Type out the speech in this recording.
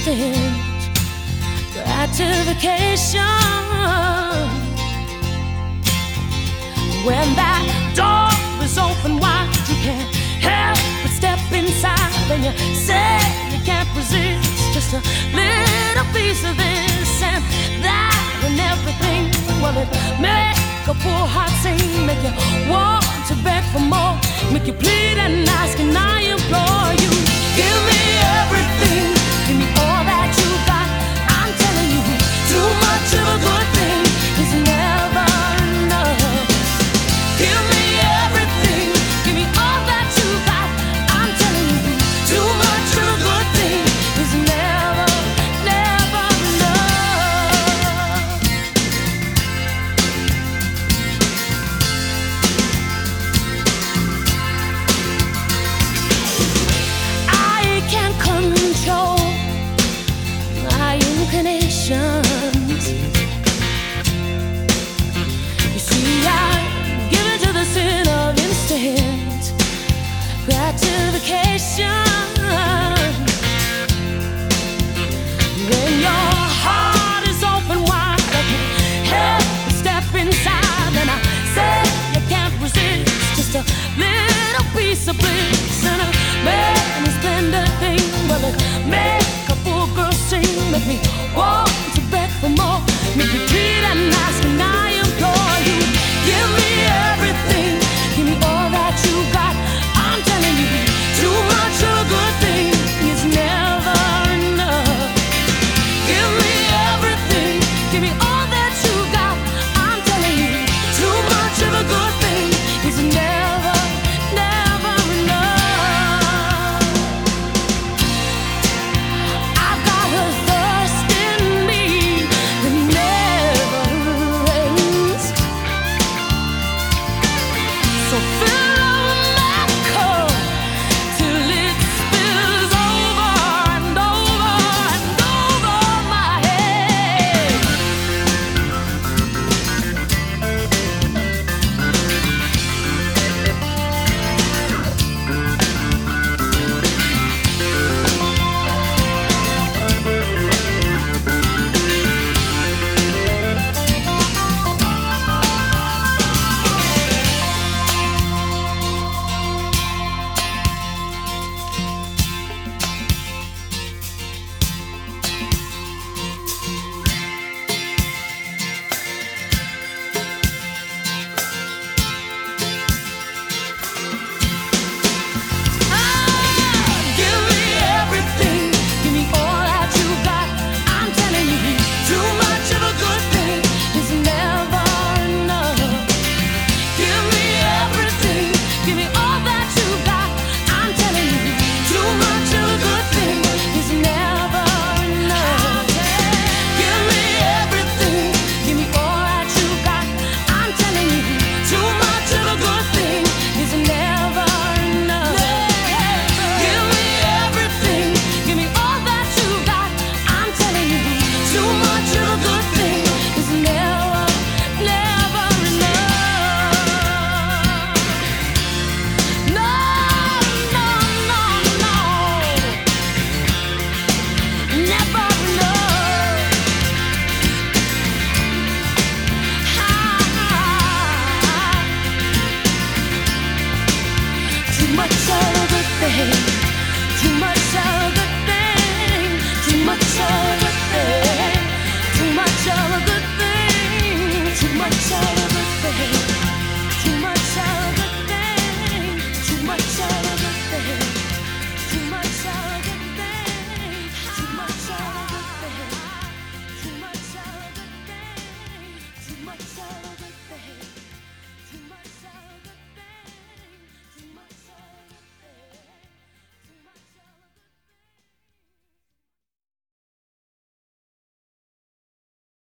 instant gratification. When that door is open wide, you can't help but step inside, and you say you can't resist just a little piece of this and that and everything. Well, it make a poor heart sing, make you want to beg for more, make you plead and ask, and I implore you, give me everything, give me all that you got. I'm telling you, too much of a good thing is never enough. Give me everything, give me all that you got. I'm telling you, too much of a good thing is never, never enough. I can't control my inclinations. You see, I give it to the sin of instant gratification. When your heart is open wide, I can't help but step inside, and I say you can't resist just a little piece of bliss. And a man is splendid thing, well, it make a fool girl sing, make me walk